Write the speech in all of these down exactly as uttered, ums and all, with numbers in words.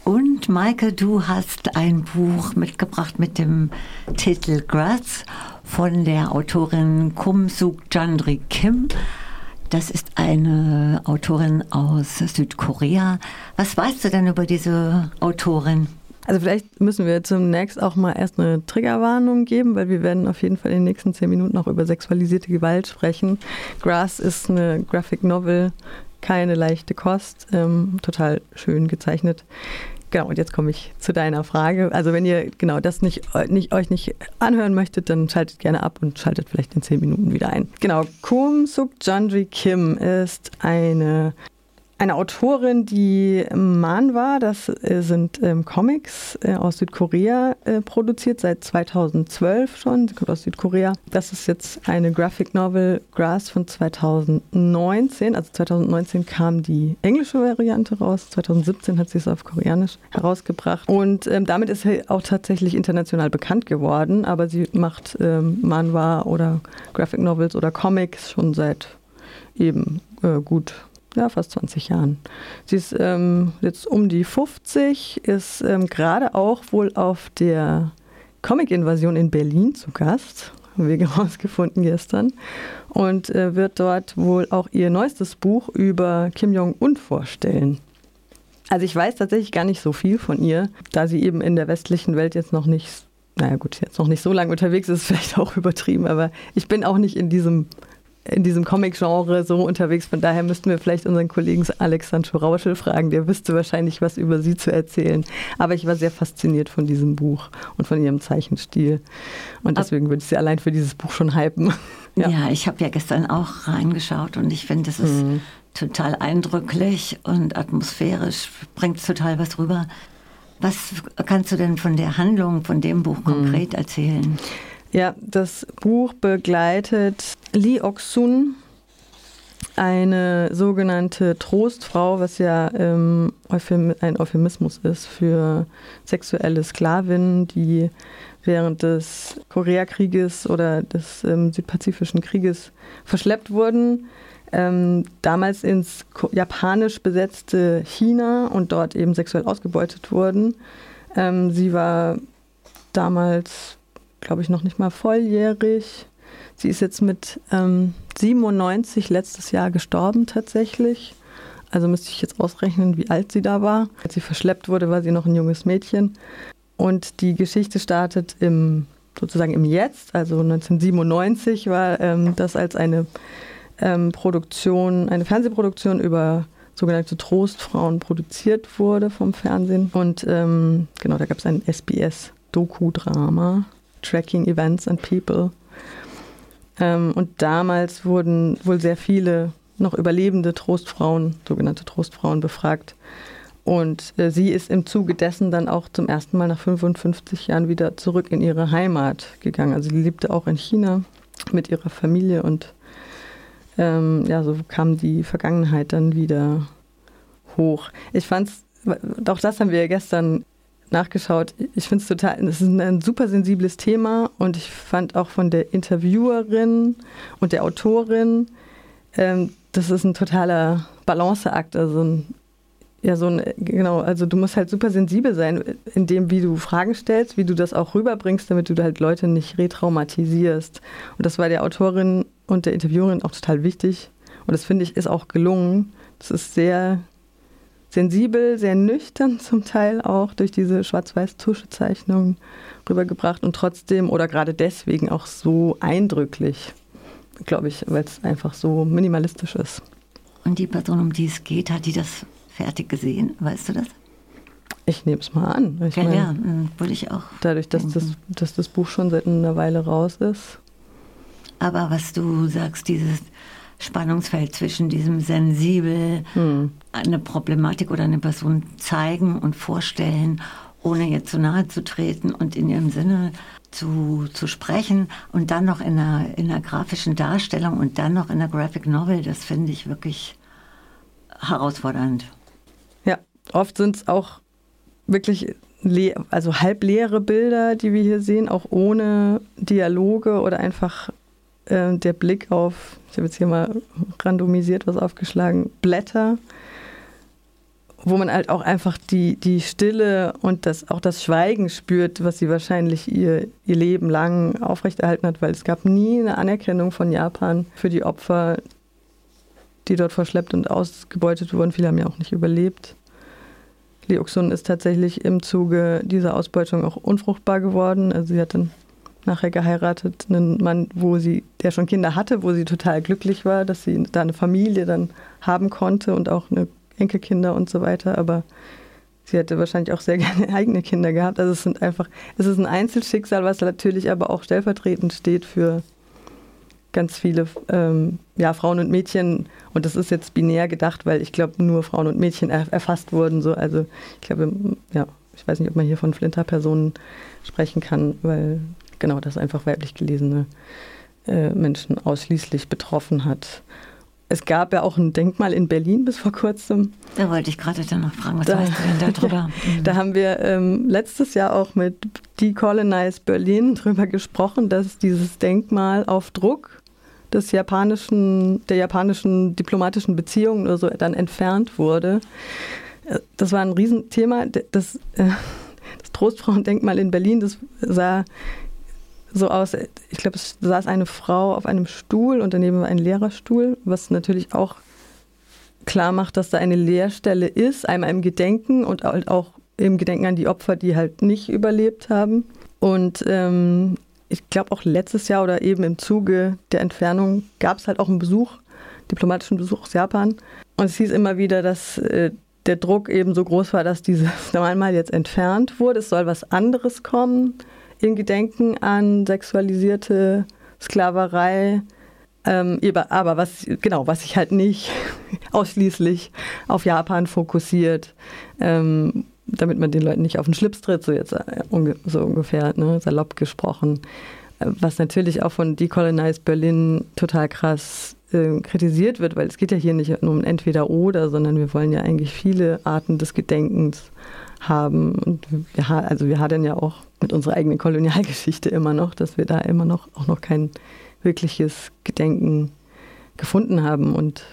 Und Maike, du hast ein Buch mitgebracht mit dem Titel Grass von der Autorin Kum Suk Chandri Kim. Das ist eine Autorin aus Südkorea. Was weißt du denn über diese Autorin? Also vielleicht müssen wir zunächst auch mal erst eine Triggerwarnung geben, weil wir werden auf jeden Fall in den nächsten zehn Minuten auch über sexualisierte Gewalt sprechen. Grass ist eine Graphic Novel, keine leichte Kost, ähm, total schön gezeichnet. Genau, und jetzt komme ich zu deiner Frage. Also wenn ihr genau das nicht, nicht, euch nicht anhören möchtet, dann schaltet gerne ab und schaltet vielleicht in zehn Minuten wieder ein. Genau, Kum Suk Chandri Kim ist eine Eine Autorin, die Manhwa, das sind ähm, Comics äh, aus Südkorea äh, produziert, seit zweitausendzwölf schon, sie kommt aus Südkorea. Das ist jetzt eine Graphic Novel, Grass, von zweitausendneunzehn. Also zweitausendneunzehn kam die englische Variante raus, zweitausendsiebzehn hat sie es auf Koreanisch herausgebracht. Und ähm, damit ist sie auch tatsächlich international bekannt geworden, aber sie macht ähm, Manhwa oder Graphic Novels oder Comics schon seit eben äh, gut Ja, fast zwanzig Jahren. Sie ist ähm, jetzt um die fünfzig, ist ähm, gerade auch wohl auf der Comic-Invasion in Berlin zu Gast, haben wir herausgefunden gestern, und äh, wird dort wohl auch ihr neuestes Buch über Kim Jong-un vorstellen. Also ich weiß tatsächlich gar nicht so viel von ihr, da sie eben in der westlichen Welt jetzt noch nicht, naja gut, jetzt noch nicht so lange unterwegs ist, ist vielleicht auch übertrieben, aber ich bin auch nicht in diesem in diesem Comic-Genre so unterwegs. Von daher müssten wir vielleicht unseren Kollegen Alex Sancho Rauschel fragen. Der wüsste wahrscheinlich was über sie zu erzählen. Aber ich war sehr fasziniert von diesem Buch und von ihrem Zeichenstil. Und deswegen würde ich sie allein für dieses Buch schon hypen. Ja, ja, ich habe ja gestern auch reingeschaut und ich finde, es ist mhm. total eindrücklich und atmosphärisch, bringt total was rüber. Was kannst du denn von der Handlung von dem Buch konkret mhm. erzählen? Ja, das Buch begleitet Lee Ok-sun, eine sogenannte Trostfrau, was ja ähm, ein Euphemismus ist für sexuelle Sklavinnen, die während des Koreakrieges oder des ähm, Südpazifischen Krieges verschleppt wurden, ähm, damals ins japanisch besetzte China und dort eben sexuell ausgebeutet wurden. Ähm, sie war damals, glaube ich, noch nicht mal volljährig. Sie ist jetzt mit ähm, siebenundneunzig letztes Jahr gestorben tatsächlich. Also müsste ich jetzt ausrechnen, wie alt sie da war. Als sie verschleppt wurde, war sie noch ein junges Mädchen. Und die Geschichte startet im, sozusagen im Jetzt, also neunzehnhundertsiebenundneunzig war ähm, das als eine ähm, Produktion, eine Fernsehproduktion über sogenannte Trostfrauen produziert wurde vom Fernsehen. Und ähm, genau, da gab es ein S B S-Doku-Drama. Tracking Events and People. Ähm, und damals wurden wohl sehr viele noch überlebende Trostfrauen, sogenannte Trostfrauen, befragt. Und äh, sie ist im Zuge dessen dann auch zum ersten Mal nach fünfundfünfzig Jahren wieder zurück in ihre Heimat gegangen. Also sie lebte auch in China mit ihrer Familie und ähm, ja, so kam die Vergangenheit dann wieder hoch. Ich fand's, auch das haben wir ja gestern nachgeschaut. Ich finde es total, es ist ein super sensibles Thema und ich fand auch von der Interviewerin und der Autorin, ähm, das ist ein totaler Balanceakt, also ein, ja so ein, genau, also du musst halt super sensibel sein in dem, wie du Fragen stellst, wie du das auch rüberbringst, damit du halt Leute nicht retraumatisierst. Und das war der Autorin und der Interviewerin auch total wichtig und das finde ich ist auch gelungen. Das ist sehr sensibel, sehr nüchtern zum Teil auch durch diese Schwarz-Weiß-Tuschezeichnungen rübergebracht und trotzdem oder gerade deswegen auch so eindrücklich, glaube ich, weil es einfach so minimalistisch ist. Und die Person, um die es geht, hat die das fertig gesehen? Weißt du das? Ich nehme es mal an. Ich ja, mein, ja, würde ich auch. Dadurch, dass das, dass das Buch schon seit einer Weile raus ist. Aber was du sagst, dieses Spannungsfeld zwischen diesem sensibel hm. eine Problematik oder eine Person zeigen und vorstellen, ohne jetzt zu nahe zu treten und in ihrem Sinne zu, zu sprechen und dann noch in einer, in einer grafischen Darstellung und dann noch in einer Graphic Novel, das finde ich wirklich herausfordernd. Ja, oft sind es auch wirklich le- also halbleere Bilder, die wir hier sehen, auch ohne Dialoge oder einfach äh, der Blick auf, ich habe jetzt hier mal randomisiert was aufgeschlagen, Blätter wo man halt auch einfach die, die Stille und das, auch das Schweigen spürt, was sie wahrscheinlich ihr, ihr Leben lang aufrechterhalten hat, weil es gab nie eine Anerkennung von Japan für die Opfer, die dort verschleppt und ausgebeutet wurden. Viele haben ja auch nicht überlebt. Lee Ok-sun ist tatsächlich im Zuge dieser Ausbeutung auch unfruchtbar geworden. Also sie hat dann nachher geheiratet, einen Mann, wo sie, der schon Kinder hatte, wo sie total glücklich war, dass sie da eine Familie dann haben konnte und auch eine Enkelkinder und so weiter, aber sie hätte wahrscheinlich auch sehr gerne eigene Kinder gehabt. Also es sind einfach, es ist ein Einzelschicksal, was natürlich aber auch stellvertretend steht für ganz viele ähm, ja, Frauen und Mädchen. Und das ist jetzt binär gedacht, weil ich glaube, nur Frauen und Mädchen er, erfasst wurden. So. Also ich glaube, ja, ich weiß nicht, ob man hier von Flinterpersonen sprechen kann, weil genau das einfach weiblich gelesene äh, Menschen ausschließlich betroffen hat. Es gab ja auch ein Denkmal in Berlin bis vor kurzem. Da wollte ich gerade dann noch fragen, was da, weißt du denn darüber? Ja, da haben wir ähm, letztes Jahr auch mit Decolonize Berlin drüber gesprochen, dass dieses Denkmal auf Druck des japanischen, der japanischen diplomatischen Beziehungen oder so dann entfernt wurde. Das war ein Riesenthema. Das, äh, das Trostfrauendenkmal in Berlin, das sah so aus, ich glaube, es saß eine Frau auf einem Stuhl und daneben war ein Lehrerstuhl, was natürlich auch klar macht, dass da eine Leerstelle ist, einmal im Gedenken und auch im Gedenken an die Opfer, die halt nicht überlebt haben. Und ähm, ich glaube auch letztes Jahr oder eben im Zuge der Entfernung gab es halt auch einen Besuch, diplomatischen Besuch aus Japan. Und es hieß immer wieder, dass äh, der Druck eben so groß war, dass dieses Denkmal jetzt entfernt wurde. Es soll was anderes kommen. In Gedenken an sexualisierte Sklaverei, ähm, aber was, genau, was sich halt nicht ausschließlich auf Japan fokussiert, ähm, damit man den Leuten nicht auf den Schlips tritt, so jetzt äh, unge- so ungefähr, ne, salopp gesprochen. Was natürlich auch von Decolonize Berlin total krass äh, kritisiert wird, weil es geht ja hier nicht nur um Entweder-Oder, sondern wir wollen ja eigentlich viele Arten des Gedenkens haben. Und wir, also wir hadern ja auch mit unserer eigenen Kolonialgeschichte immer noch, dass wir da immer noch auch noch kein wirkliches Gedenken gefunden haben. Und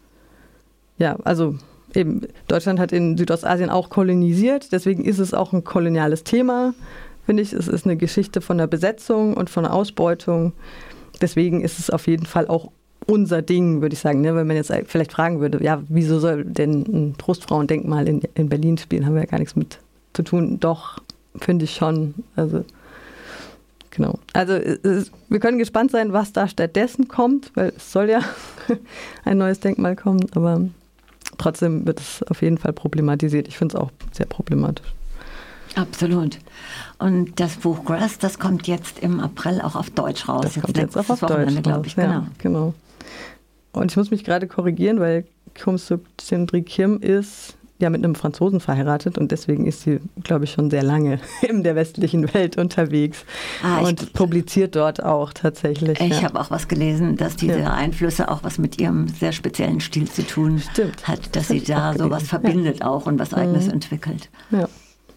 ja, also eben, Deutschland hat in Südostasien auch kolonisiert, deswegen ist es auch ein koloniales Thema, finde ich. Es ist eine Geschichte von der Besetzung und von der Ausbeutung. Deswegen ist es auf jeden Fall auch unser Ding, würde ich sagen. Ne? Wenn man jetzt vielleicht fragen würde, ja, wieso soll denn ein Trostfrauendenkmal in, in Berlin spielen, haben wir ja gar nichts mit zu tun. Doch, finde ich schon. Also, genau. Also, es, wir können gespannt sein, was da stattdessen kommt, weil es soll ja ein neues Denkmal kommen, aber trotzdem wird es auf jeden Fall problematisiert. Ich finde es auch sehr problematisch. Absolut. Und das Buch Grass, das kommt jetzt im April auch auf Deutsch raus. Das jetzt kommt jetzt auch auf Deutsch raus, ich. Genau. Ja, genau. Und ich muss mich gerade korrigieren, weil Kumsuk Sindri Kim ist ja mit einem Franzosen verheiratet und deswegen ist sie, glaube ich, schon sehr lange in der westlichen Welt unterwegs ah, und ich, publiziert dort auch tatsächlich. Ich ja. habe auch was gelesen, dass diese ja. Einflüsse auch was mit ihrem sehr speziellen Stil zu tun Stimmt. hat, dass das sie da sowas verbindet ja. auch und was Eigenes mhm. entwickelt. Ja.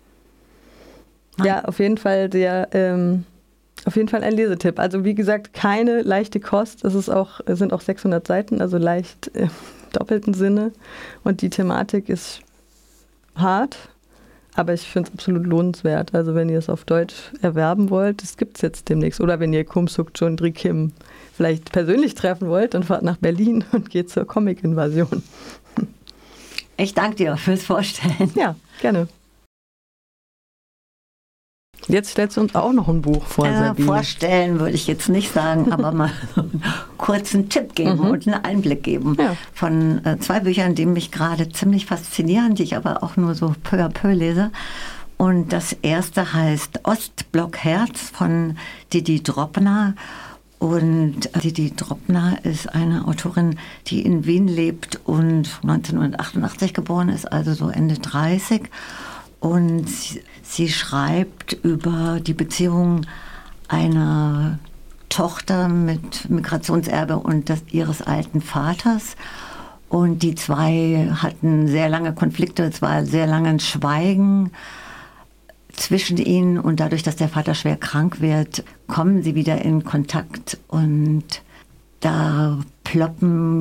Ja, auf jeden Fall der, ähm, auf jeden Fall ein Lesetipp. Also wie gesagt, keine leichte Kost. Es ist auch, es sind auch sechshundert Seiten, also leicht im doppelten Sinne. Und die Thematik ist hart, aber ich finde es absolut lohnenswert. Also wenn ihr es auf Deutsch erwerben wollt, das gibt es jetzt demnächst. Oder wenn ihr Kumsuk Sindri Kim vielleicht persönlich treffen wollt, dann fahrt nach Berlin und geht zur Comic-Invasion. Ich danke dir fürs Vorstellen. Ja, gerne. Jetzt stellst du uns auch noch ein Buch vor, äh, Sabine. Vorstellen würde ich jetzt nicht sagen, aber mal einen kurzen Tipp geben mhm. und einen Einblick geben ja. von äh, zwei Büchern, die mich gerade ziemlich faszinieren, die ich aber auch nur so peu à peu lese. Und das erste heißt Ostblock Herz von Didi Dropner. Und Didi Dropner ist eine Autorin, die in Wien lebt und neunzehnhundertachtundachtzig geboren ist, also so Ende dreißig. Und sie schreibt über die Beziehung einer Tochter mit Migrationserbe und das, ihres alten Vaters. Und die zwei hatten sehr lange Konflikte, es war sehr lange ein Schweigen zwischen ihnen. Und dadurch, dass der Vater schwer krank wird, kommen sie wieder in Kontakt. Und da ploppen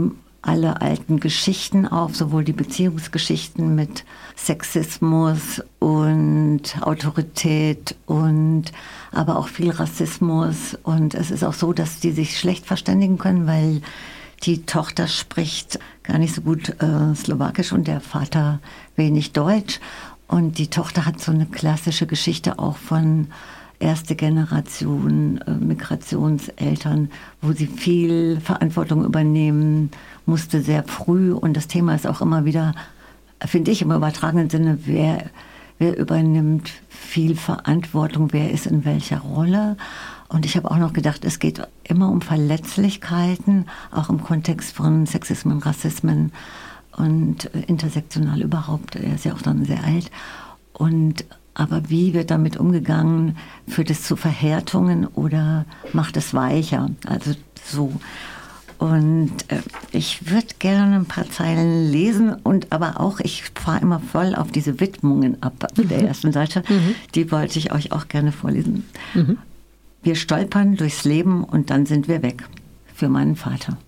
alle alten Geschichten auf, sowohl die Beziehungsgeschichten mit Sexismus und Autorität und aber auch viel Rassismus. Und es ist auch so, dass die sich schlecht verständigen können, weil die Tochter spricht gar nicht so gut äh, Slowakisch und der Vater wenig Deutsch. Und die Tochter hat so eine klassische Geschichte auch von erste Generation äh, Migrationseltern, wo sie viel Verantwortung übernehmen musste, sehr früh. Und das Thema ist auch immer wieder, finde ich im übertragenen Sinne, wer, wer übernimmt viel Verantwortung, wer ist in welcher Rolle. Und ich habe auch noch gedacht, es geht immer um Verletzlichkeiten, auch im Kontext von Sexismen, Rassismen und intersektional überhaupt. Er ist ja auch dann sehr alt. Und aber wie wird damit umgegangen? Führt es zu Verhärtungen oder macht es weicher? Also so. Und äh, ich würde gerne ein paar Zeilen lesen und aber auch, ich fahre immer voll auf diese Widmungen ab auf der ersten Seite. Mhm. Die wollte ich euch auch gerne vorlesen. Mhm. Wir stolpern durchs Leben und dann sind wir weg. Für meinen Vater.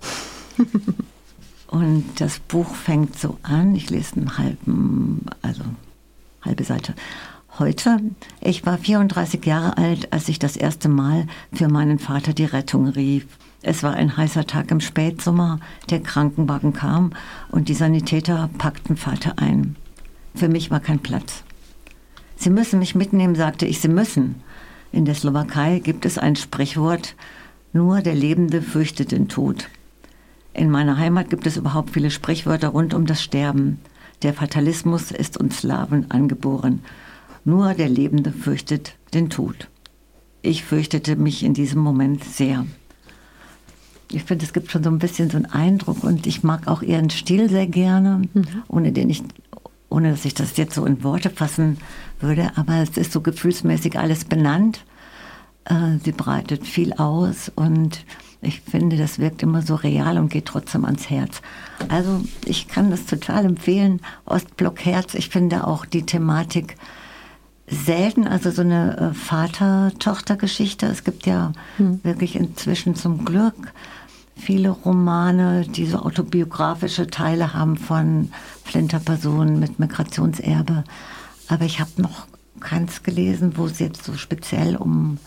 Und das Buch fängt so an. Ich lese einen halben, also halbe Seite. Heute, ich war vierunddreißig Jahre alt, als ich das erste Mal für meinen Vater die Rettung rief. Es war ein heißer Tag im Spätsommer, der Krankenwagen kam und die Sanitäter packten Vater ein. Für mich war kein Platz. Sie müssen mich mitnehmen, sagte ich, Sie müssen. In der Slowakei gibt es ein Sprichwort, nur der Lebende fürchtet den Tod. In meiner Heimat gibt es überhaupt viele Sprichwörter rund um das Sterben. Der Fatalismus ist uns Slawen angeboren. Nur der Lebende fürchtet den Tod. Ich fürchtete mich in diesem Moment sehr. Ich finde, es gibt schon so ein bisschen so einen Eindruck und ich mag auch ihren Stil sehr gerne, mhm. ohne den ich, ohne dass ich das jetzt so in Worte fassen würde, aber es ist so gefühlsmäßig alles benannt. Äh, sie breitet viel aus und ich finde, das wirkt immer so real und geht trotzdem ans Herz. Also ich kann das total empfehlen, Ostblock Herz. Ich finde auch die Thematik selten, also so eine äh, Vater-Tochter-Geschichte. Es gibt ja hm. wirklich inzwischen zum Glück viele Romane, die so autobiografische Teile haben von Flinterpersonen mit Migrationserbe. Aber ich habe noch keins gelesen, wo es jetzt so speziell um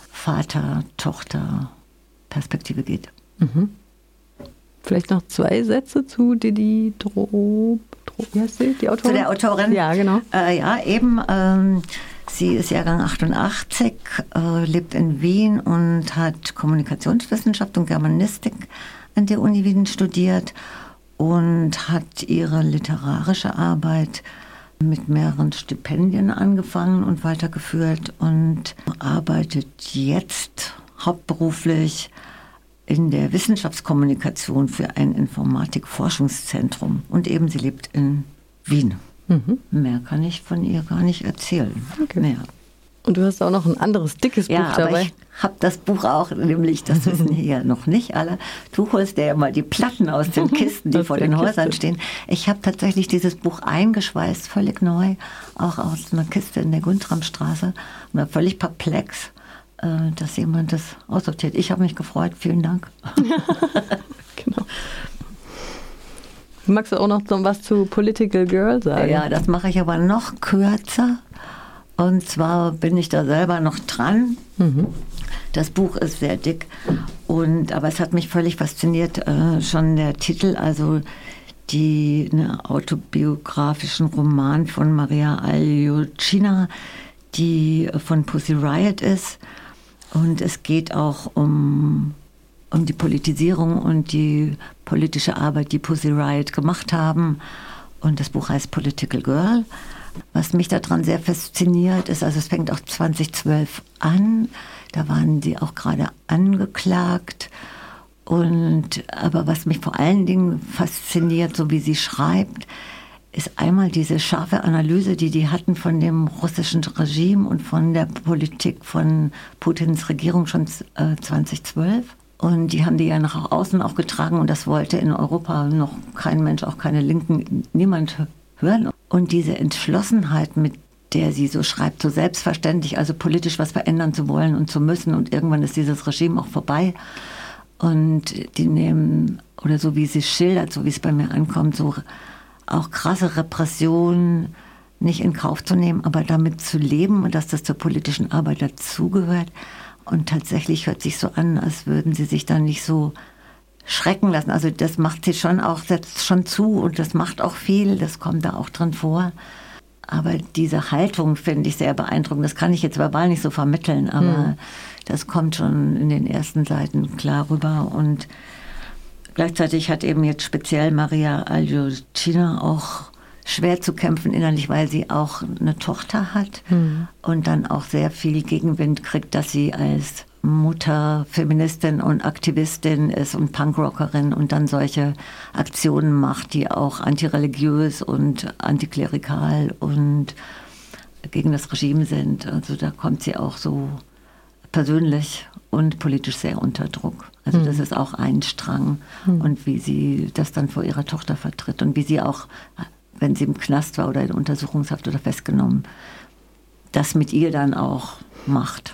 Vater-Tochter-Perspektive geht. Mhm. Vielleicht noch zwei Sätze zu Didi Drob. Wie heißt sie, die Autorin? Zu der Autorin? Ja, genau. Äh, ja, eben. Ähm, sie ist Jahrgang achtundachtzig, äh, lebt in Wien und hat Kommunikationswissenschaft und Germanistik an der Uni Wien studiert und hat ihre literarische Arbeit mit mehreren Stipendien angefangen und weitergeführt und arbeitet jetzt hauptberuflich in der Wissenschaftskommunikation für ein Informatikforschungszentrum. Und eben sie lebt in Wien. Mhm. Mehr kann ich von ihr gar nicht erzählen. Okay. Mehr. Und du hast auch noch ein anderes dickes ja, Buch dabei. Ja, ich habe das Buch auch, nämlich, das wissen hier noch nicht alle, du holst ja immer die Platten aus den Kisten, die vor den Kiste. Häusern stehen. Ich habe tatsächlich dieses Buch eingeschweißt, völlig neu, auch aus einer Kiste in der Guntramstraße. Und war völlig perplex, dass jemand das aussortiert. Ich habe mich gefreut, vielen Dank. Genau. Magst du auch noch so was zu Political Girl sagen? Ja, das mache ich aber noch kürzer. Und zwar bin ich da selber noch dran. Mhm. Das Buch ist sehr dick, und, aber es hat mich völlig fasziniert, äh, schon der Titel, also die ne, autobiografischen Roman von Maria Aljochina, die von Pussy Riot ist. Und es geht auch um, um die Politisierung und die politische Arbeit, die Pussy Riot gemacht haben. Und das Buch heißt Political Girl. Was mich daran sehr fasziniert ist, also es fängt auch zweitausendzwölf an, da waren sie auch gerade angeklagt. Und, aber was mich vor allen Dingen fasziniert, so wie sie schreibt, ist einmal diese scharfe Analyse, die die hatten von dem russischen Regime und von der Politik von Putins Regierung schon äh, zweitausendzwölf. Und die haben die ja nach außen auch getragen und das wollte in Europa noch kein Mensch, auch keine Linken, niemand hören. Und diese Entschlossenheit, mit der sie so schreibt, so selbstverständlich, also politisch was verändern zu wollen und zu müssen und irgendwann ist dieses Regime auch vorbei. Und die nehmen oder so wie sie schildert, so wie es bei mir ankommt, so auch krasse Repression nicht in Kauf zu nehmen, aber damit zu leben und dass das zur politischen Arbeit dazugehört. Und tatsächlich hört sich so an, als würden sie sich dann nicht so schrecken lassen. Also das macht sie schon auch, setzt schon zu und das macht auch viel, das kommt da auch drin vor. Aber diese Haltung finde ich sehr beeindruckend. Das kann ich jetzt verbal nicht so vermitteln, aber mhm. das kommt schon in den ersten Seiten klar rüber. Und gleichzeitig hat eben jetzt speziell Maria Aljochina auch schwer zu kämpfen innerlich, weil sie auch eine Tochter hat mhm. und dann auch sehr viel Gegenwind kriegt, dass sie als Mutter Feministin und Aktivistin ist und Punkrockerin und dann solche Aktionen macht, die auch antireligiös und antiklerikal und gegen das Regime sind. Also da kommt sie auch so persönlich und politisch sehr unter Druck. Also mhm. das ist auch ein Strang mhm. und wie sie das dann vor ihrer Tochter vertritt und wie sie auch, wenn sie im Knast war oder in Untersuchungshaft oder festgenommen, das mit ihr dann auch macht.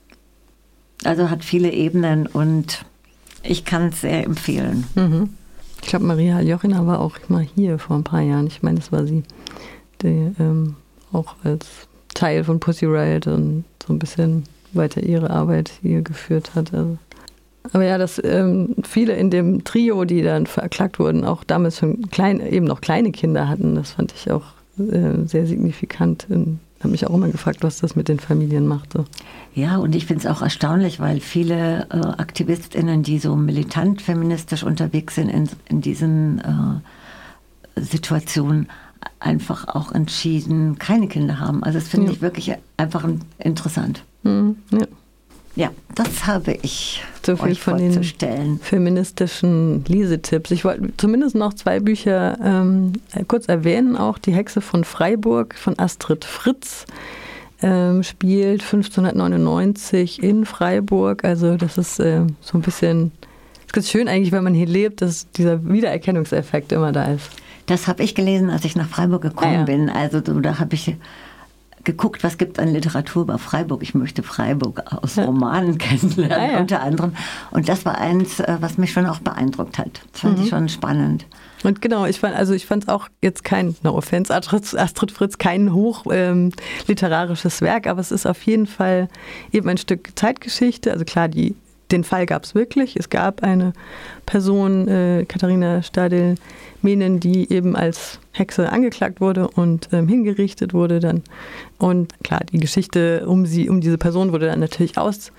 Also hat viele Ebenen und ich kann es sehr empfehlen. Mhm. Ich glaube, Maria Aljochina war auch mal hier vor ein paar Jahren. Ich meine, das war sie, die ähm, auch als Teil von Pussy Riot und so ein bisschen weiter ihre Arbeit hier geführt hat. Also. Aber ja, dass ähm, viele in dem Trio, die dann verklagt wurden, auch damals schon klein, eben noch kleine Kinder hatten, das fand ich auch äh, sehr signifikant. Ich habe mich auch immer gefragt, was das mit den Familien macht. So. Ja, und ich finde es auch erstaunlich, weil viele äh, AktivistInnen, die so militant feministisch unterwegs sind in, in diesen äh, Situationen, einfach auch entschieden keine Kinder haben. Also das finde ja. ich wirklich einfach interessant. Mhm, ja. Ja, das habe ich so viel euch von vorzustellen. Den feministischen Lesetipps. Ich wollte zumindest noch zwei Bücher ähm, kurz erwähnen. Auch Die Hexe von Freiburg von Astrid Fritz ähm, spielt fünfzehnhundertneunundneunzig in Freiburg. Also das ist äh, so ein bisschen, das ist schön eigentlich, wenn man hier lebt, dass dieser Wiedererkennungseffekt immer da ist. Das habe ich gelesen, als ich nach Freiburg gekommen ah, ja. bin. Also da habe ich geguckt, was gibt es an Literatur über Freiburg. Ich möchte Freiburg aus ja. Romanen kennenlernen, ah, ja. unter anderem. Und das war eins, was mich schon auch beeindruckt hat. Das fand mhm. ich schon spannend. Und genau, ich fand also ich fand es auch jetzt kein, no offense, Astrid Fritz, kein hoch ähm, literarisches Werk, aber es ist auf jeden Fall eben ein Stück Zeitgeschichte. Also klar, die Den Fall gab es wirklich. Es gab eine Person, äh, Katharina Stadel-Mehnen, die eben als Hexe angeklagt wurde und ähm, hingerichtet wurde dann. Und klar, die Geschichte um sie, um diese Person wurde dann natürlich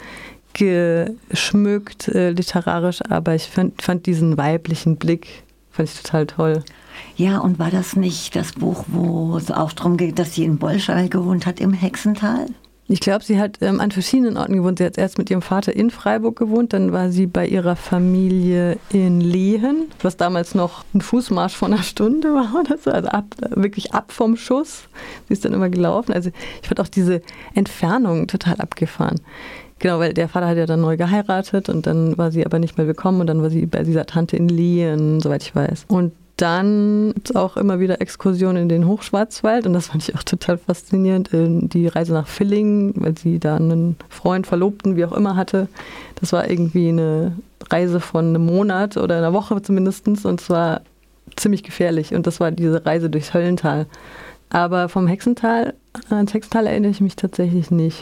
ausgeschmückt, äh, literarisch, aber ich fand, fand diesen weiblichen Blick, fand ich total toll. Ja, und war das nicht das Buch, wo es auch darum geht, dass sie in Bolschau gewohnt hat, im Hexental? Ich glaube, sie hat ähm, an verschiedenen Orten gewohnt. Sie hat erst mit ihrem Vater in Freiburg gewohnt, dann war sie bei ihrer Familie in Lehen, was damals noch ein Fußmarsch von einer Stunde war oder so, also ab, wirklich ab vom Schuss. Sie ist dann immer gelaufen. Also ich fand auch diese Entfernung total abgefahren. Genau, weil der Vater hat ja dann neu geheiratet und dann war sie aber nicht mehr willkommen und dann war sie bei dieser Tante in Lehen, soweit ich weiß. Und dann gibt es auch immer wieder Exkursionen in den Hochschwarzwald und das fand ich auch total faszinierend. Die Reise nach Villingen, weil sie da einen Freund, Verlobten, wie auch immer hatte. Das war irgendwie eine Reise von einem Monat oder einer Woche zumindest und es war ziemlich gefährlich und das war diese Reise durchs Höllental. Aber vom Hexental, ans Hexental erinnere ich mich tatsächlich nicht.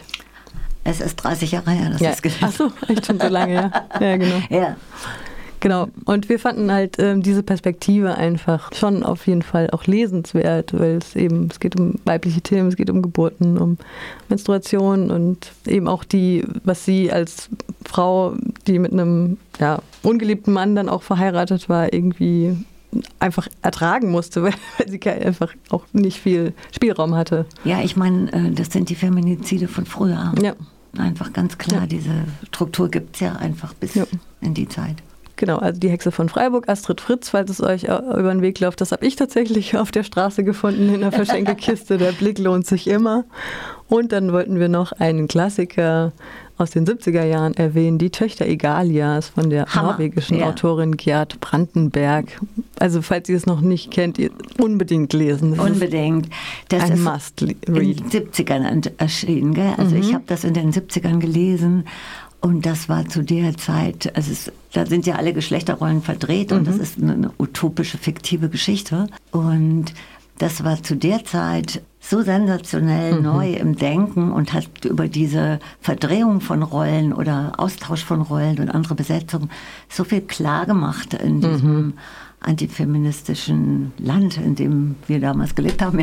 Es ist dreißig Jahre her, das ja. ist gelesen. Ach so, echt schon so lange, ja. Ja, genau. Ja. Genau, und wir fanden halt ähm, diese Perspektive einfach schon auf jeden Fall auch lesenswert, weil es eben, es geht um weibliche Themen, es geht um Geburten, um Menstruation und eben auch die, was sie als Frau, die mit einem ja, ungeliebten Mann dann auch verheiratet war, irgendwie einfach ertragen musste, weil, weil sie einfach auch nicht viel Spielraum hatte. Ja, ich meine, das sind die Feminizide von früher. Ja. Einfach ganz klar, ja. Diese Struktur gibt es ja einfach bis ja. in die Zeit. Genau, also die Hexe von Freiburg, Astrid Fritz, falls es euch über den Weg läuft, das habe ich tatsächlich auf der Straße gefunden in der Verschenkekiste. Der Blick lohnt sich immer. Und dann wollten wir noch einen Klassiker aus den siebziger Jahren erwähnen, Die Töchter Egalias von der Hammer. norwegischen ja. Autorin Gerd Brandenberg. Also falls ihr es noch nicht kennt, ihr unbedingt lesen. Das unbedingt. Das ein ist Must-Read. in den siebzigern erschienen, gell? Also mhm. ich habe das in den siebzigern gelesen. Und das war zu der Zeit, also es, da sind ja alle Geschlechterrollen verdreht und mhm. das ist eine, eine utopische, fiktive Geschichte. Und das war zu der Zeit so sensationell mhm. neu im Denken und hat über diese Verdrehung von Rollen oder Austausch von Rollen und andere Besetzungen so viel klar gemacht in diesem mhm. antifeministischen Land, in dem wir damals gelebt haben.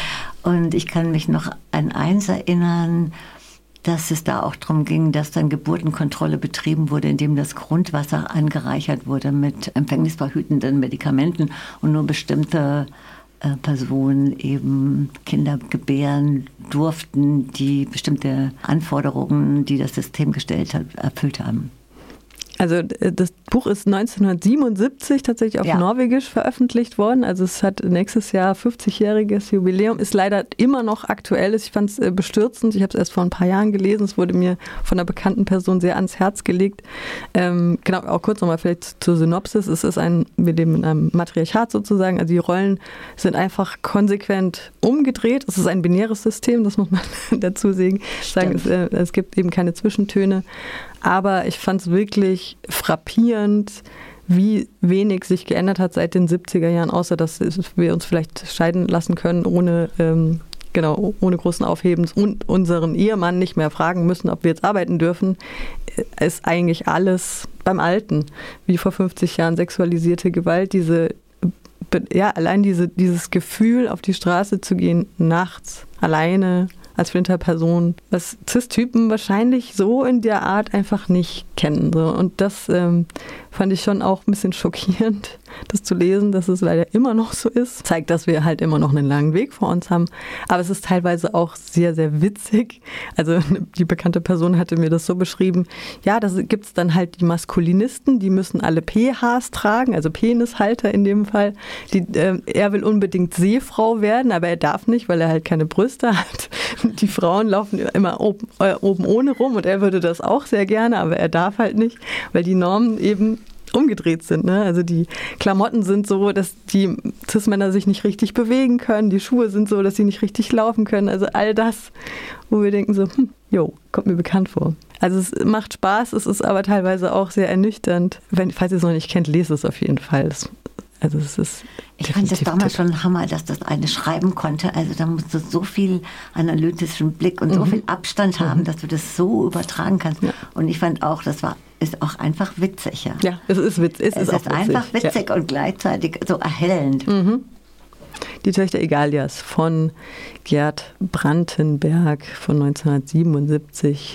Und ich kann mich noch an eins erinnern, dass es da auch darum ging, dass dann Geburtenkontrolle betrieben wurde, indem das Grundwasser angereichert wurde mit empfängnisverhütenden Medikamenten und nur bestimmte äh, Personen eben Kinder gebären durften, die bestimmte Anforderungen, die das System gestellt hat, erfüllt haben. Also das Buch ist neunzehnhundertsiebenundsiebzig tatsächlich auf ja. Norwegisch veröffentlicht worden. Also es hat nächstes Jahr fünfzigjähriges Jubiläum, ist leider immer noch aktuell. Ich fand es bestürzend. Ich habe es erst vor ein paar Jahren gelesen. Es wurde mir von einer bekannten Person sehr ans Herz gelegt. Ähm, genau, auch kurz nochmal vielleicht zur Synopsis. Es ist ein, wir leben in einem Matriarchat sozusagen. Also die Rollen sind einfach konsequent umgedreht. Es ist ein binäres System, das muss man dazu sagen. Es, äh, es gibt eben keine Zwischentöne. Aber ich fand es wirklich frappierend, wie wenig sich geändert hat seit den siebziger Jahren, außer dass wir uns vielleicht scheiden lassen können, ohne, ähm, genau, ohne großen Aufhebens und unseren Ehemann nicht mehr fragen müssen, ob wir jetzt arbeiten dürfen, ist eigentlich alles beim Alten. Wie vor fünfzig Jahren sexualisierte Gewalt, diese, ja, allein diese, dieses Gefühl, auf die Straße zu gehen, nachts, alleine, als Flinterperson, was Cis-Typen wahrscheinlich so in der Art einfach nicht kennen. So. Und das ähm, fand ich schon auch ein bisschen schockierend, das zu lesen, dass es leider immer noch so ist. Zeigt, dass wir halt immer noch einen langen Weg vor uns haben. Aber es ist teilweise auch sehr, sehr witzig. Also die bekannte Person hatte mir das so beschrieben, ja, da gibt es dann halt die Maskulinisten, die müssen alle P Hs tragen, also Penishalter in dem Fall. Die, äh, er will unbedingt Seefrau werden, aber er darf nicht, weil er halt keine Brüste hat. Die Frauen laufen immer oben, äh, oben ohne rum und er würde das auch sehr gerne, aber er darf halt nicht, weil die Normen eben umgedreht sind. Ne? Also die Klamotten sind so, dass die Cis-Männer sich nicht richtig bewegen können, die Schuhe sind so, dass sie nicht richtig laufen können. Also all das, wo wir denken so, hm, jo, kommt mir bekannt vor. Also es macht Spaß, es ist aber teilweise auch sehr ernüchternd. Wenn, falls ihr es noch nicht kennt, lest es auf jeden Fall. Es, also es ist ich fand das damals schon ein Hammer, dass das eine schreiben konnte. Also da musst du so viel analytischen Blick und so mhm. viel Abstand haben, mhm. dass du das so übertragen kannst. Ja. Und ich fand auch, das war ist auch einfach witzig. Ja, ja es ist witzig. Es, es ist, ist auch einfach witzig, witzig ja. und gleichzeitig so erhellend. Mhm. Die Töchter Egalias von Gerd Brantenberg von neunzehnhundertsiebenundsiebzig.